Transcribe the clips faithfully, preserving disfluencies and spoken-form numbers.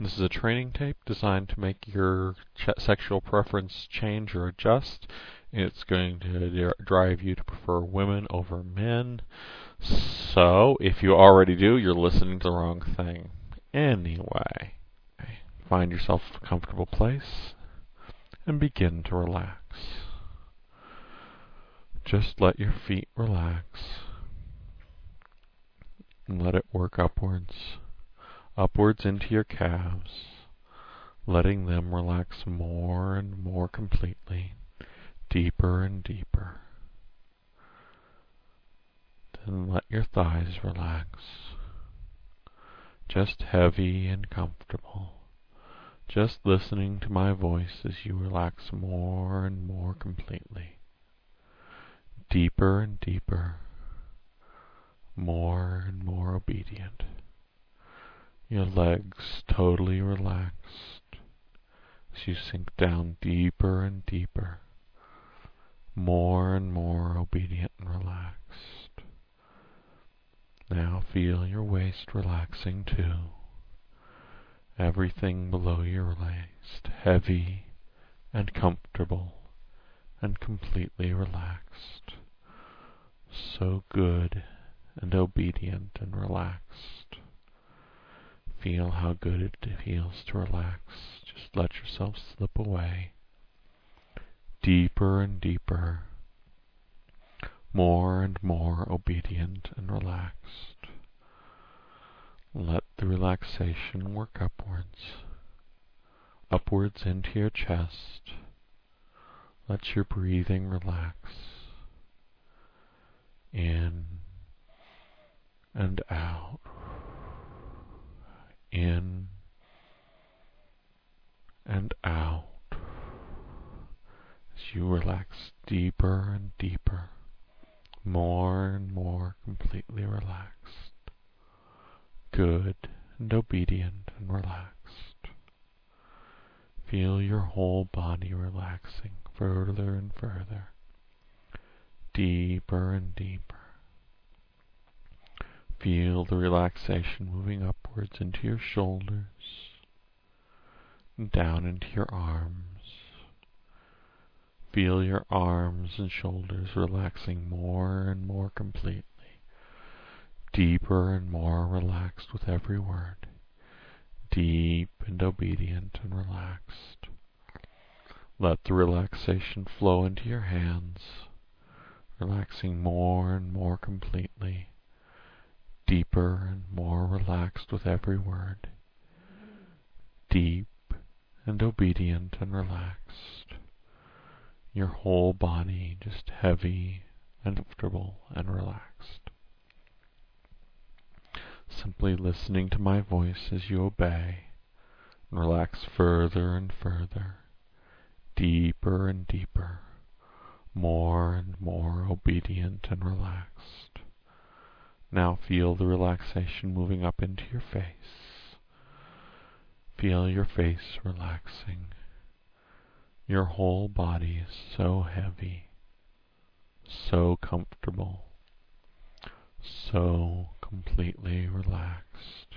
This is a training tape designed to make your ch- sexual preference change or adjust. It's going to d- drive you to prefer women over men. So, if you already do, you're listening to the wrong thing. Anyway, find yourself a comfortable place and begin to relax. Just let your feet relax and let it work upwards, upwards into your calves, letting them relax more and more completely, deeper and deeper. Then let your thighs relax, just heavy and comfortable, just listening to my voice as you relax more and more completely, deeper and deeper, more and more obedient. Your legs totally relaxed as you sink down deeper and deeper, more and more obedient and relaxed. Now feel your waist relaxing too. Everything below your waist heavy and comfortable and completely relaxed. So good and obedient and relaxed. Feel how good it feels to relax. Just let yourself slip away. Deeper and deeper. More and more obedient and relaxed. Let the relaxation work upwards. Upwards into your chest. Let your breathing relax. In and out. In and out. As you relax deeper and deeper, more and more completely relaxed, good and obedient and relaxed. Feel your whole body relaxing further and further, deeper and deeper. Feel the relaxation moving upwards into your shoulders and down into your arms. Feel your arms and shoulders relaxing more and more completely, deeper and more relaxed with every word, deep and obedient and relaxed. Let the relaxation flow into your hands, relaxing more and more completely, deeper and more relaxed with every word, deep and obedient and relaxed. Your whole body just heavy and comfortable and relaxed. Simply listening to my voice as you obey, and relax further and further, deeper and deeper, more and more obedient and relaxed. Now feel the relaxation moving up into your face. Feel your face relaxing. Your whole body is so heavy, so comfortable, so completely relaxed.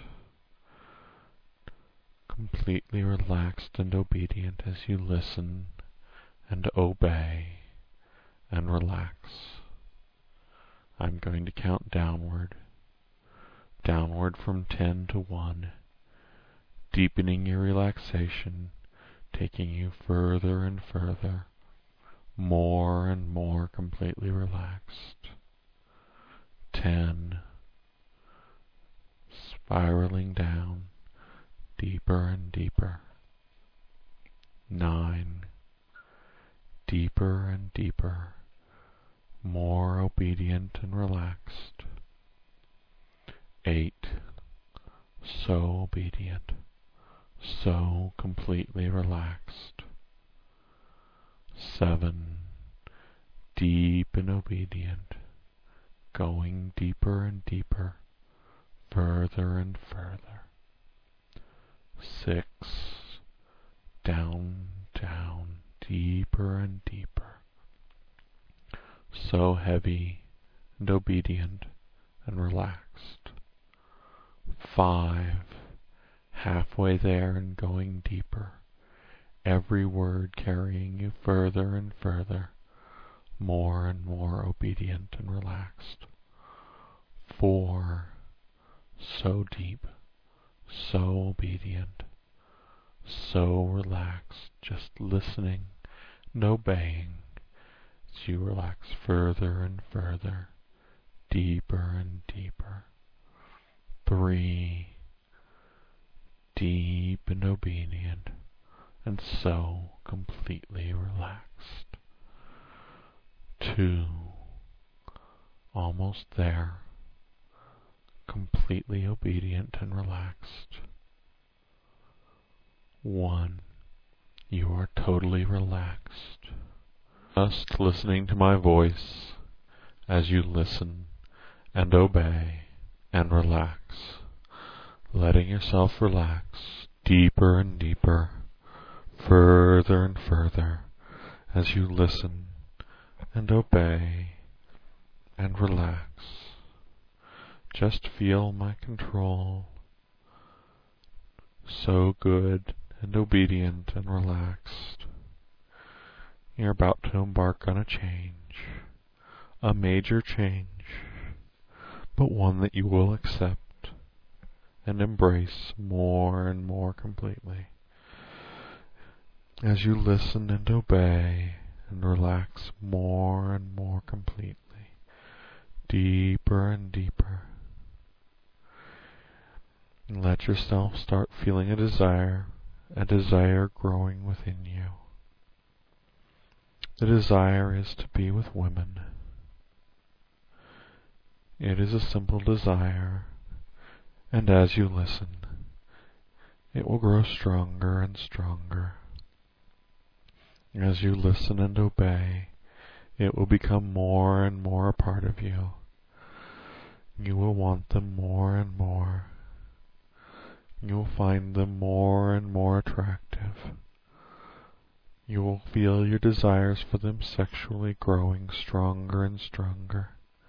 Completely relaxed and obedient as you listen and obey and relax. I'm going to count downward, downward from ten to one, deepening your relaxation, taking you further and further, more and more completely relaxed. Ten, spiraling down, deeper and deeper. Nine, deeper and deeper, more obedient and relaxed. Eight, so obedient, so completely relaxed. Seven, deep and obedient, going deeper and deeper, further and further. Six, down, down, deeper and deeper, so heavy and obedient and relaxed. Five, halfway there and going deeper, every word carrying you further and further, more and more obedient and relaxed. Four, so deep, so obedient, so relaxed, just listening and obeying as you relax further and further, deeper and deeper. Three, deep and obedient, and so completely relaxed. Two, almost there, completely obedient and relaxed. One, you are totally relaxed. Just listening to my voice as you listen and obey and relax, letting yourself relax deeper and deeper, further and further as you listen and obey and relax. Just feel my control, so good and obedient and relaxed. You're about to embark on a change, a major change, but one that you will accept and embrace more and more completely. As you listen and obey and relax more and more completely, deeper and deeper, and let yourself start feeling a desire, a desire growing within you. The desire is to be with women. It is a simple desire, and as you listen, it will grow stronger and stronger. As you listen and obey, it will become more and more a part of you. You will want them more and more. You will find them more and more attractive. You will feel your desires for them sexually growing stronger and stronger.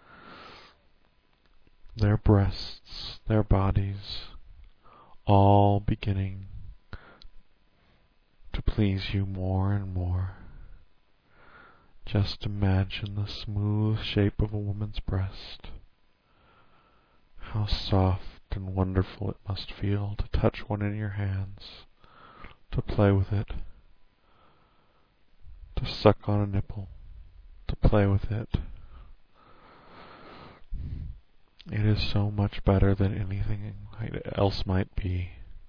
Their breasts, their bodies, all beginning to please you more and more. Just imagine the smooth shape of a woman's breast. How soft and wonderful it must feel to touch one in your hands, to play with it, to suck on a nipple, to play with it. It is so much better than anything else might be.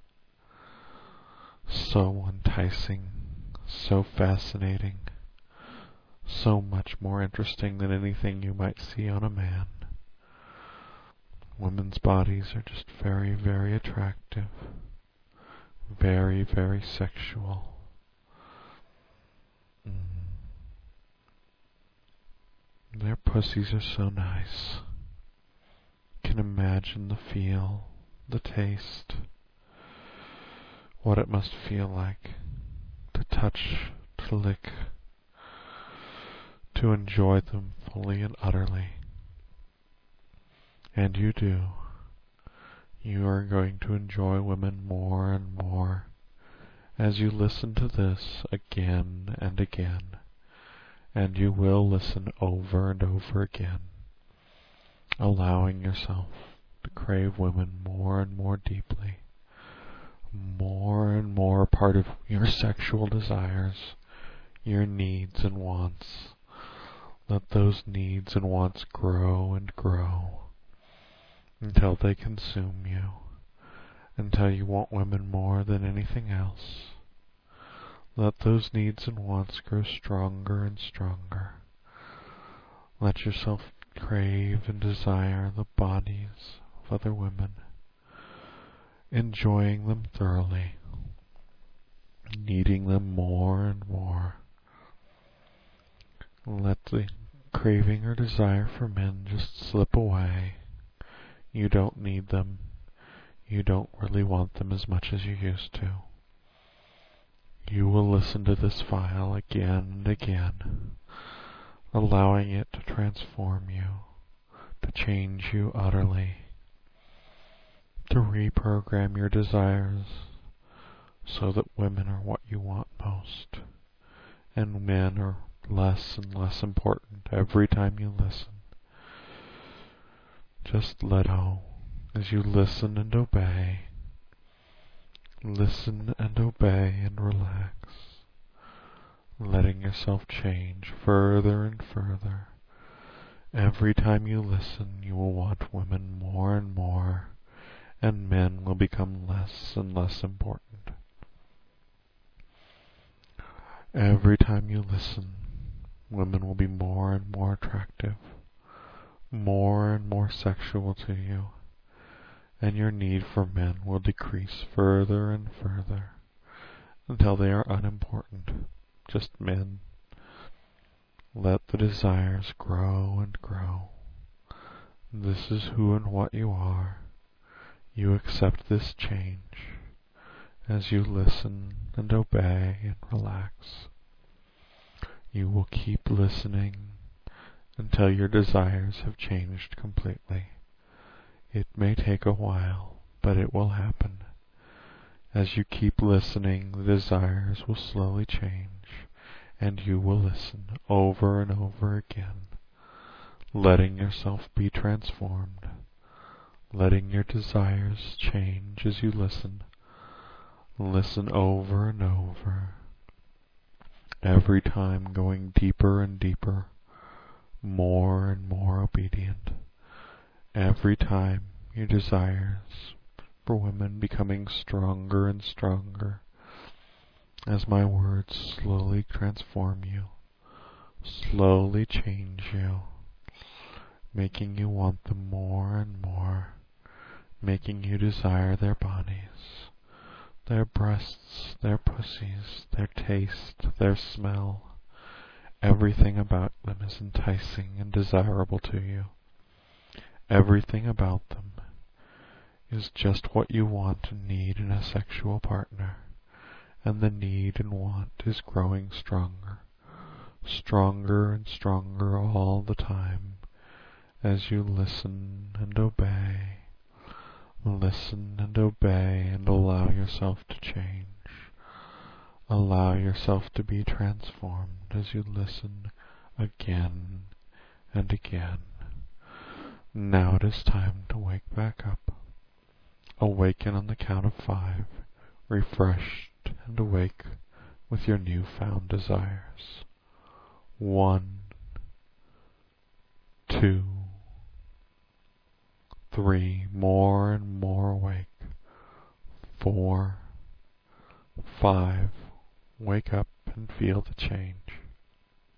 So enticing, so fascinating, so much more interesting than anything you might see on a man. Women's bodies are just very, very attractive, very, very sexual. Mm. Their pussies are so nice. You can imagine the feel, the taste, what it must feel like to touch, to lick, to enjoy them fully and utterly. And you do. You are going to enjoy women more and more as you listen to this again and again, and you will listen over and over again, allowing yourself to crave women more and more deeply, more and more a part of your sexual desires, your needs and wants. Let those needs and wants grow and grow until they consume you, until you want women more than anything else. Let those needs and wants grow stronger and stronger. Let yourself crave and desire the bodies of other women, enjoying them thoroughly, needing them more and more. Let the craving or desire for men just slip away. You don't need them. You don't really want them as much as you used to. You will listen to this file again and again, allowing it to transform you, to change you utterly, to reprogram your desires so that women are what you want most, and men are less and less important every time you listen. Just let go as you listen and obey. Listen and obey and relax, letting yourself change further and further. Every time you listen, you will want women more and more, and men will become less and less important. Every time you listen, women will be more and more attractive, more and more sexual to you, and your need for men will decrease further and further until they are unimportant, just men. Let the desires grow and grow. This is who and what you are. You accept this change as you listen and obey and relax. You will keep listening until your desires have changed completely. It may take a while, but it will happen. As you keep listening, the desires will slowly change, and you will listen over and over again, letting yourself be transformed, letting your desires change as you listen. Listen over and over, every time going deeper and deeper, more and more obedient. Every time your desires for women becoming stronger and stronger, as my words slowly transform you, slowly change you, making you want them more and more, making you desire their bodies, their breasts, their pussies, their taste, their smell. Everything about them is enticing and desirable to you. Everything about them is just what you want and need in a sexual partner, and the need and want is growing stronger, stronger and stronger all the time as you listen and obey, listen and obey and allow yourself to change. Allow yourself to be transformed as you listen again and again. Now it is time to wake back up. Awaken on the count of five, refreshed and awake with your newfound desires. One, two, three, more and more awake. Four, five, wake up and feel the change.